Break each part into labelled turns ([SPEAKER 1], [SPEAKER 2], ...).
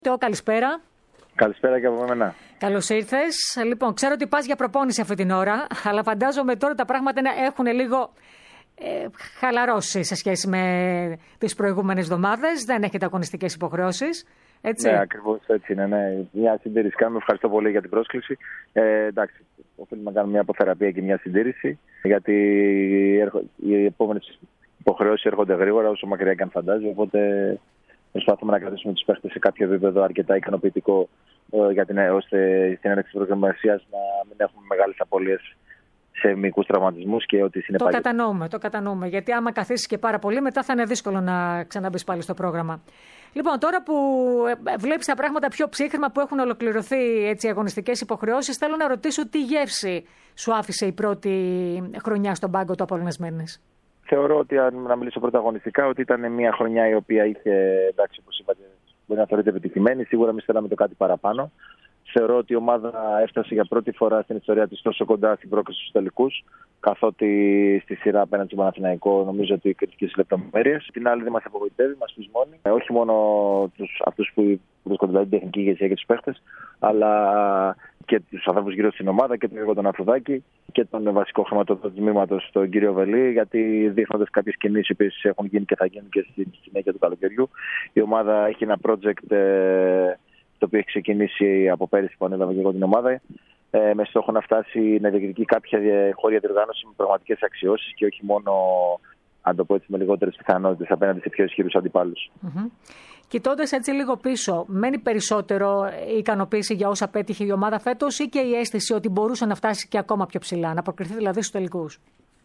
[SPEAKER 1] Καλησπέρα.
[SPEAKER 2] Καλησπέρα και από μένα.
[SPEAKER 1] Καλώς ήρθες. Λοιπόν, ξέρω ότι πας για προπόνηση αυτή την ώρα, αλλά φαντάζομαι τώρα τα πράγματα έχουν λίγο χαλαρώσει σε σχέση με τις προηγούμενες εβδομάδες. Δεν έχετε αγωνιστικές υποχρεώσεις, έτσι.
[SPEAKER 2] Ναι, ακριβώς έτσι είναι. Ναι. Μια συντήρηση κάνουμε. Ευχαριστώ πολύ για την πρόσκληση. Εντάξει, οφείλουμε να κάνουμε μια αποθεραπεία και μια συντήρηση, γιατί οι επόμενες υποχρεώσεις έρχονται γρήγορα, όσο μακριά και αν φαντάζει. Οπότε προσπαθούμε να κρατήσουμε τους παίχτες σε κάποιο επίπεδο αρκετά ικανοποιητικό, ώστε στην έναρξη της προετοιμασίας να μην έχουμε μεγάλες απώλειες σε μικρούς τραυματισμούς και ό,τι συνεπάγεται.
[SPEAKER 1] Το κατανοούμε. Γιατί άμα καθίσεις και πάρα πολύ, μετά θα είναι δύσκολο να ξαναμπείς πάλι στο πρόγραμμα. Λοιπόν, τώρα που βλέπεις τα πράγματα πιο ψύχρημα, που έχουν ολοκληρωθεί οι αγωνιστικές υποχρεώσεις, θέλω να ρωτήσω τι γεύση σου άφησε η πρώτη χρονιά στον πάγκο του Απόλλωνας Μύρνης.
[SPEAKER 2] Θεωρώ ότι, αν να μιλήσω πρωταγωνιστικά, ότι ήταν μια χρονιά η οποία είχε, εντάξει, όπως είπατε, μπορεί να θεωρείται επιτυχημένη. Σίγουρα εμείς θέλαμε το κάτι παραπάνω. Θεωρώ ότι η ομάδα έφτασε για πρώτη φορά στην ιστορία της τόσο κοντά στην πρόκριση στους τελικούς, καθότι στη σειρά απέναντι στον Παναθηναϊκό νομίζω ότι κρίθηκε στις λεπτομέρειες. Την άλλη δεν μας απογοητεύει, μας φυσμώνει. Όχι μόνο αυτούς που βρίσκονται την τεχνική ηγεσία και τους παίχτες, αλλά και τους ανθρώπους γύρω στην ομάδα και τον Γιώργο τον Αφρουδάκη και τον βασικό χρηματοδότη του τμήματος, τον κύριο Βελή, γιατί δείχνοντας κάποιες κινήσεις οι οποίες έχουν γίνει και θα γίνουν και στη συνέχεια του καλοκαιριού. Η ομάδα έχει ένα project το οποίο έχει ξεκινήσει από πέρυσι που ανέλαβα και εγώ την ομάδα, με στόχο να φτάσει να διεκδικεί κάποια χώρια διοργάνωση με πραγματικές αξιώσεις και όχι μόνο, αν το πω έτσι, με λιγότερες πιθανότητες απέναντι σε πιο ισχυρούς αντιπάλους.
[SPEAKER 1] Κοιτώντας έτσι λίγο πίσω, μένει περισσότερο η ικανοποίηση για όσα πέτυχε η ομάδα φέτος ή και η αίσθηση ότι μπορούσε να φτάσει και ακόμα πιο ψηλά, να προκριθεί δηλαδή στους τελικούς?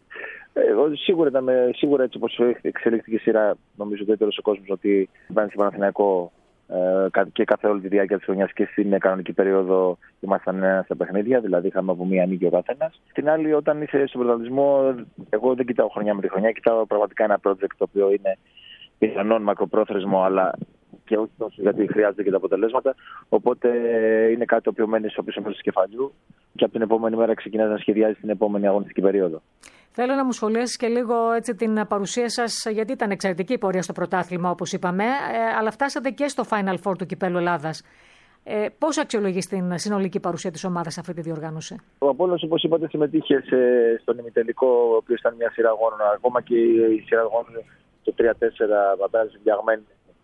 [SPEAKER 2] Σίγουρα έτσι όπως εξελίχθηκε η σειρά, νομίζω ότι έτερος ο κόσμος ότι πάνε στην Παναθηναϊκό και καθ' όλη τη διάρκεια της χρονιάς και στην κανονική περίοδο ήμασταν στα παιχνίδια, δηλαδή είχαμε από μία νίκη ο καθένας. Την άλλη, όταν είσαι στον πρωταθλητισμό, εγώ δεν κοιτάω χρονιά με τη χρονιά, κοιτάω πραγματικά ένα project το οποίο είναι πιθανόν μακροπρόθεσμο, αλλά και όχι τόσο γιατί χρειάζεται και τα αποτελέσματα. Οπότε είναι κάτι το οποίο μένει στο πίσω μέρος του κεφαλιού και από την επόμενη μέρα ξεκινάς να σχεδιάζεις την επόμενη αγωνιστική περίοδο. Θέλω
[SPEAKER 1] να μου σχολιάσεις και λίγο την παρουσία σας, γιατί ήταν εξαιρετική η πορεία στο πρωτάθλημα, όπως είπαμε, αλλά φτάσατε και στο Final Four του Κυπέλλου Ελλάδας. Πώς αξιολογείς την συνολική παρουσία της ομάδας σε αυτή τη διοργάνωση?
[SPEAKER 2] Ο Απόλλωνας, όπως είπατε, συμμετείχε στον ημιτελικό, ο οποίος ήταν μια σειρά αγώνων. Ακόμα και η σειρά αγώνων το 3-4 απέναντι στην φτιαγμένη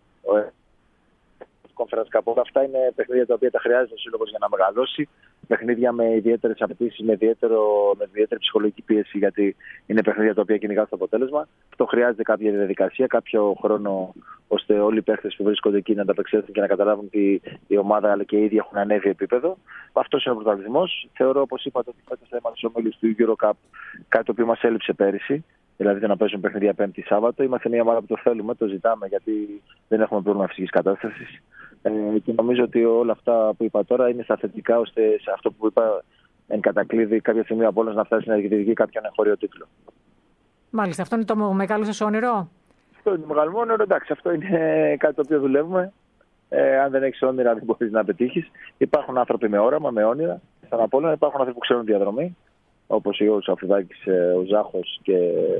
[SPEAKER 2] Conference Cup. Όλα αυτά είναι παιχνίδια τα οποία τα χρειάζεται ο σύλλογος για να μεγαλώσει. Παιχνίδια με ιδιαίτερες απαιτήσεις, με ιδιαίτερη ψυχολογική πίεση, γιατί είναι παιχνίδια τα οποία κυνηγά το αποτέλεσμα. Αυτό χρειάζεται κάποια διαδικασία, κάποιο χρόνο, ώστε όλοι οι παίχτες που βρίσκονται εκεί να ανταπεξέλθουν και να καταλάβουν ότι η ομάδα αλλά και οι ίδιοι έχουν ανέβει επίπεδο. Αυτός είναι ο πρωταθλητισμός. Θεωρώ, όπως είπατε, ότι φέτος θα είμαστε στους ομίλους του Euro Cup, κάτι το οποίο μας έλειψε πέρυσι. Δηλαδή το να παίζουν παιχνίδια Πέμπτη Σάββατο. Είμαστε μια ομάδα που το θέλουμε, το ζητάμε, γιατί δεν έχουμε πρόβλημα φυσικής κατάστασης. Και νομίζω ότι όλα αυτά που είπα τώρα είναι στα θετικά, ώστε σε αυτό που είπα εν κατακλείδη κάποια στιγμή από όλους να φτάσει να διεκδικεί κάποιον εγχώριο τίτλο.
[SPEAKER 1] Μάλιστα, αυτό είναι το μεγάλο σας όνειρο?
[SPEAKER 2] Αυτό είναι το μεγάλο όνειρο, εντάξει, αυτό είναι κάτι το οποίο δουλεύουμε. Αν δεν έχεις όνειρα, δεν μπορείς να πετύχεις. Υπάρχουν άνθρωποι με όραμα, με όνειρα. Στον Απόλλωνα υπάρχουν άνθρωποι που ξέρουν διαδρομή, όπως ο Αφρουδάκης, ο Ζάχος και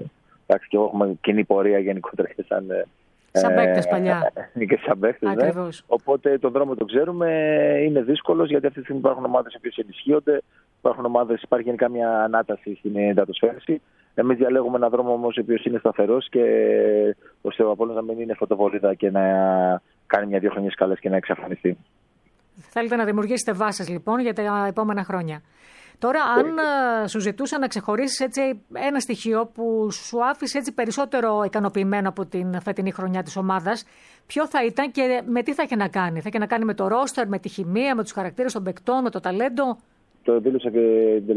[SPEAKER 2] εγώ έχουμε κοινή πορεία γενικότερα και
[SPEAKER 1] σαν παίκτες παλιά.
[SPEAKER 2] Και σαν παίκτες, ναι. Οπότε τον δρόμο το ξέρουμε, είναι δύσκολος, γιατί αυτή τη στιγμή υπάρχουν ομάδες που ενισχύονται, υπάρχει γενικά μια ανάταση στην εντατοσφαίρεση. Εμείς διαλέγουμε έναν δρόμο όμως ο οποίος είναι σταθερός και ώστε ο Απόλλωνας να μην είναι φωτοβολίδα και να κάνει μια-δύο χρονιές καλές και να εξαφανιστεί.
[SPEAKER 1] Θέλετε να δημιουργήσετε βάσεις λοιπόν για τα επόμενα χρόνια. Τώρα, αν σου ζητούσα να ξεχωρίσεις έτσι ένα στοιχείο που σου άφησε έτσι περισσότερο ικανοποιημένο από την φετινή χρονιά της ομάδας, ποιο θα ήταν και με τι θα είχε να κάνει? Θα είχε να κάνει με το ρόστερ, με τη χημεία, με τους χαρακτήρες των παικτών, με το ταλέντο?
[SPEAKER 2] Το δήλωσα και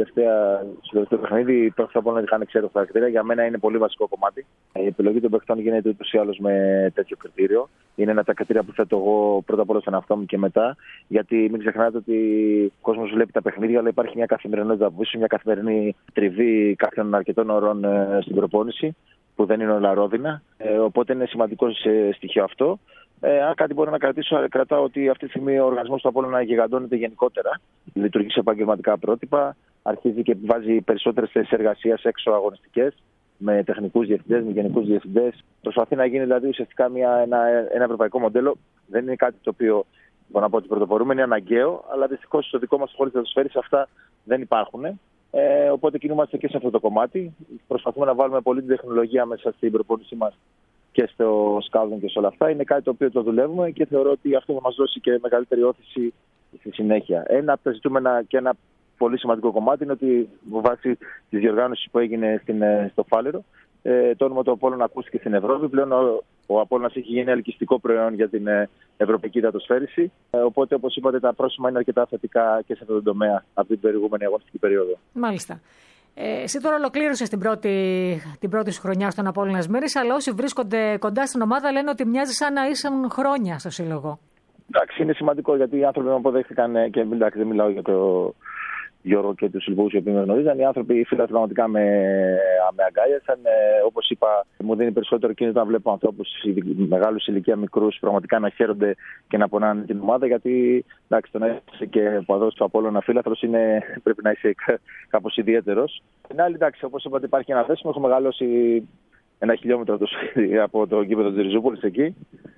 [SPEAKER 2] στο τελευταίο παιχνίδι. Πρώτα απ' όλα είχαν εξαίρετο χαρακτήρα. Για μένα είναι πολύ βασικό κομμάτι. Η επιλογή των παιχτών γίνεται ούτως ή άλλως με τέτοιο κριτήριο. Είναι ένα από τα κριτήρια που θέτω εγώ πρώτα απ' όλα στον εαυτό μου και μετά. Γιατί μην ξεχνάτε ότι ο κόσμος βλέπει τα παιχνίδια, αλλά υπάρχει μια καθημερινότητα από πίσω, μια καθημερινή τριβή κάποιων αρκετών ωρών στην προπόνηση, που δεν είναι όλα ρόδινα. Οπότε είναι σημαντικό στοιχείο αυτό. Αν κάτι μπορώ να κρατήσω, κρατάω ότι αυτή τη στιγμή ο οργανισμός του Απόλλωνα γιγαντώνεται γενικότερα. Λειτουργεί σε επαγγελματικά πρότυπα, αρχίζει και βάζει περισσότερες θέσεις εργασίας έξω αγωνιστικές, με τεχνικούς διευθυντές, με γενικούς διευθυντές. Προσπαθεί να γίνει δηλαδή ουσιαστικά ένα ευρωπαϊκό μοντέλο. Δεν είναι κάτι το οποίο μπορώ να πω ότι πρωτοπορούμε, είναι αναγκαίο, αλλά δυστυχώς στο δικό μας χώρο της ατμοσφαίρης αυτά δεν υπάρχουν. Οπότε κινούμαστε και σε αυτό το κομμάτι. Προσπαθούμε να βάλουμε πολύ την τεχνολογία μέσα στην προπόνησή μας και στο scouting και σε όλα αυτά. Είναι κάτι το οποίο το δουλεύουμε και θεωρώ ότι αυτό θα μας δώσει και μεγαλύτερη όθηση στη συνέχεια. Ένα από τα ζητούμενα και ένα πολύ σημαντικό κομμάτι είναι ότι βάσει τη διοργάνωση που έγινε στο Φάληρο, το όνομα του Απόλλωνα ακούστηκε στην Ευρώπη. Πλέον ο Απόλλωνας έχει γίνει ελκυστικό προϊόν για την ευρωπαϊκή υδατοσφαίρηση. Οπότε, όπως είπατε, τα πρόσημα είναι αρκετά θετικά και σε αυτόν τον τομέα από την προηγούμενη αγωνιστική περίοδο.
[SPEAKER 1] Μάλιστα. Εσύ τώρα ολοκλήρωσες την πρώτη σου χρονιά στον Απόλλωνα Σμύρνης, αλλά όσοι βρίσκονται κοντά στην ομάδα λένε ότι μοιάζει σαν να ήσουν χρόνια στο σύλλογο.
[SPEAKER 2] Εντάξει, είναι σημαντικό γιατί οι άνθρωποι με αποδέχτηκαν και εντάξει, δεν μιλάω για το Γιώργο και τους συλλογούς οι οποίοι με γνωρίζαν. Οι άνθρωποι, οι φίλοι πραγματικά με αγκάλιασαν. Όπως είπα, μου δίνει περισσότερο κίνητο να βλέπω ανθρώπους μεγάλους ηλικία, μικρούς, πραγματικά να χαίρονται και να πονάνε την ομάδα. Γιατί εντάξει, το να είσαι και παδός του Απόλλωνα φίλαθλος πρέπει να είσαι κάπως ιδιαίτερος. Την άλλη, εντάξει, όπως είπατε, υπάρχει ένα δέσιμο. Έχω μεγαλώσει 1 χιλιόμετρο από το γήπεδο της Ριζούπολης εκεί.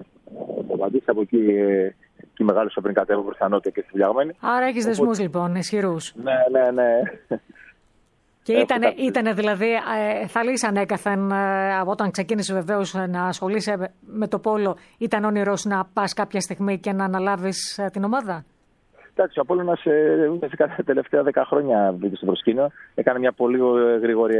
[SPEAKER 2] Από εκεί και μεγάλωσα πριν κατέβω προς τα νότια και στη Βλιαγμένη.
[SPEAKER 1] Άρα έχεις δεσμούς λοιπόν, ισχυρούς.
[SPEAKER 2] Ναι.
[SPEAKER 1] Και ήτανε δηλαδή, θα λύσει ανέκαθεν όταν ξεκίνησε βεβαίως να ασχολείσαι με το πόλο, ήταν όνειρος να πας κάποια στιγμή και να αναλάβεις την ομάδα?
[SPEAKER 2] Εντάξει, ο Απόλλωνας τα τελευταία 10 χρόνια μπήκε στο προσκήνιο. Έκανε μια πολύ γρήγορη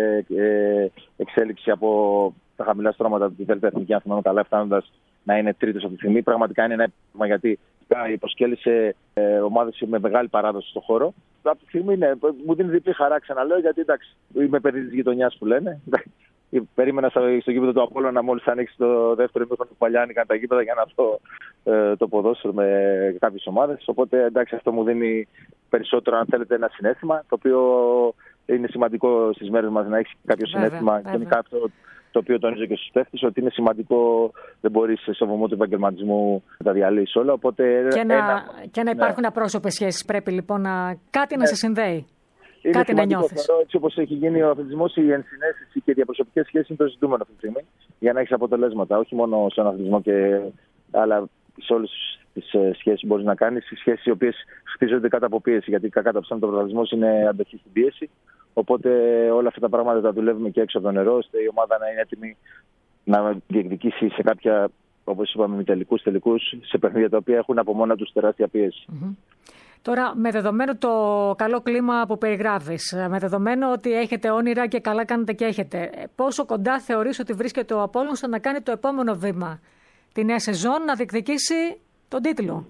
[SPEAKER 2] εξέλιξη από τα χαμηλά στρώματα του Δέλτα Εθνική, αν θυμάμαι καλά, φτάνοντας να είναι τρίτος αυτή τη στιγμή. Πραγματικά είναι ένα έπαιρμα γιατί υποσκέλισε ομάδες με μεγάλη παράδοση στον χώρο. Από τη στιγμή μου δίνει διπλή χαρά, ξαναλέω, γιατί εντάξει, είμαι παιδί της γειτονιάς που λένε. Περίμενα στο γήπεδο του Απόλλωνα μόλις ανοίξει το δεύτερο ημίχρονο που παλιά άνοιγαν τα γήπεδα για να δω το ποδόσφαιρο με κάποιες ομάδες. Οπότε εντάξει, αυτό μου δίνει περισσότερο, αν θέλετε, ένα συναίσθημα, το οποίο είναι σημαντικό στις μέρες μας να έχει κάποιο συναίσθημα. Γενικά αυτό το οποίο τονίζω και στους παίχτες, ότι είναι σημαντικό, δεν μπορείς σε βωμό του επαγγελματισμού να τα διαλύσεις όλα. Οπότε
[SPEAKER 1] και να υπάρχουν απρόσωπες σχέσεις. Πρέπει λοιπόν κάτι να σε συνδέει.
[SPEAKER 2] Είναι
[SPEAKER 1] κάτι να νιώθεις.
[SPEAKER 2] Έτσι όπως έχει γίνει ο αθλητισμός, η ενσυναίσθηση και οι διαπροσωπικές σχέσεις είναι το ζητούμενο αυτή τη στιγμή για να έχεις αποτελέσματα. Όχι μόνο στον αθλητισμό, αλλά σε όλες τις σχέσεις που μπορείς να κάνεις. Σχέσεις οι οποίες χτίζονται κάτω από πίεση. Γιατί κακά τα ψέματα, ο αθλητισμός είναι αντοχή στην πίεση. Οπότε όλα αυτά τα πράγματα τα δουλεύουμε και έξω από το νερό, ώστε η ομάδα να είναι έτοιμη να διεκδικήσει σε κάποια, όπως είπαμε, μη τελικούς, σε παιχνίδια τα οποία έχουν από μόνα τους τεράστια πίεση.
[SPEAKER 1] Mm-hmm. Τώρα, με δεδομένο το καλό κλίμα που περιγράφεις, με δεδομένο ότι έχετε όνειρα και καλά κάνετε και έχετε, πόσο κοντά θεωρείς ότι βρίσκεται ο Απόλλωνας να κάνει το επόμενο βήμα, τη νέα σεζόν, να διεκδικήσει τον τίτλο?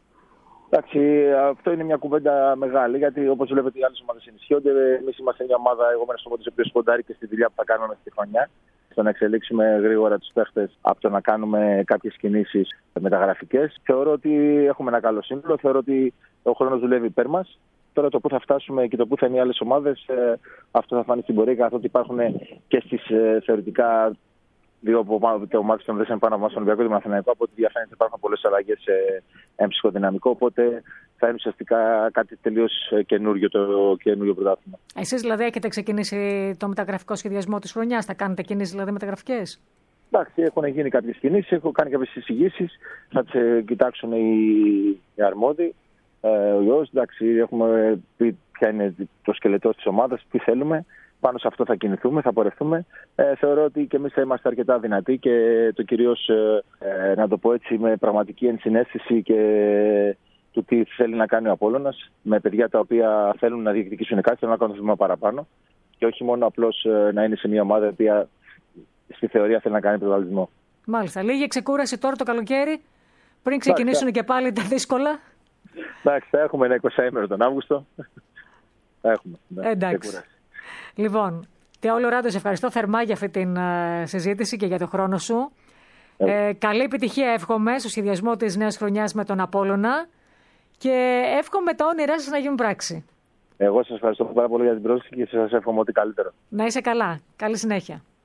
[SPEAKER 2] Εντάξει, αυτό είναι μια κουβέντα μεγάλη, γιατί όπως βλέπετε οι άλλες ομάδες ενισχύονται. Εμείς είμαστε μια ομάδα, εγώ μένω στο οποίο σκοντάρει και στη δουλειά που θα κάνουμε μέσα στη χρονιά, στο να εξελίξουμε γρήγορα τους παίχτες, από το να κάνουμε κάποιες κινήσεις μεταγραφικές. Θεωρώ ότι έχουμε ένα καλό σύνολο, θεωρώ ότι ο χρόνος δουλεύει υπέρ μας. Τώρα το πού θα φτάσουμε και το πού θα είναι οι άλλες ομάδες, αυτό θα φανεί στην πορεία, καθότι υπάρχουν και στις θεωρητικά δύο ομάδες των δέσεων πάνω από εμάς, τον Ολυμπιακό και τον Αθηναϊκό. Από ό,τι διαφαίνεται υπάρχουν πολλές αλλαγές σε έμψυχο δυναμικό. Οπότε θα είναι ουσιαστικά κάτι τελείως καινούριο το καινούριο πρωτάθλημα.
[SPEAKER 1] Εσείς δηλαδή έχετε ξεκινήσει το μεταγραφικό σχεδιασμό της χρονιάς, θα κάνετε κινήσεις δηλαδή μεταγραφικές?
[SPEAKER 2] Εντάξει, έχουν γίνει κάποιες κινήσεις, έχω κάνει κάποιες εισηγήσεις, θα τις κοιτάξουν οι αρμόδιοι. Ο Ιώος, εντάξει, έχουμε πει ποια είναι το σκελετό της ομάδας, τι θέλουμε. Πάνω σε αυτό θα κινηθούμε, θα πορευτούμε. Θεωρώ ότι και εμείς θα είμαστε αρκετά δυνατοί και το κυρίως, να το πω έτσι, με πραγματική ενσυναίσθηση και του τι θέλει να κάνει ο Απόλλωνας, με παιδιά τα οποία θέλουν να διεκδικήσουν κάτι, θέλουν να κάνουν βήμα παραπάνω και όχι μόνο απλώς να είναι σε μια ομάδα η οποία στη θεωρία θέλει να κάνει πρωταθλητισμό. Μάλιστα.
[SPEAKER 1] Λίγη ξεκούραση τώρα το καλοκαίρι, πριν ξεκινήσουν και πάλι τα δύσκολα.
[SPEAKER 2] Εντάξει, θα έχουμε ένα 20ημερο τον Αύγουστο. Θα έχουμε.
[SPEAKER 1] Εντάξει. Λοιπόν, Θεόλο Ράντο, σε ευχαριστώ θερμά για αυτή την συζήτηση και για τον χρόνο σου. Καλή επιτυχία εύχομαι στο σχεδιασμό της νέας χρονιάς με τον Απόλλωνα και εύχομαι τα όνειρά σας να γίνουν πράξη.
[SPEAKER 2] Εγώ σας ευχαριστώ πάρα πολύ για την πρόσκληση και σας εύχομαι ό,τι καλύτερο.
[SPEAKER 1] Να είσαι καλά. Καλή συνέχεια.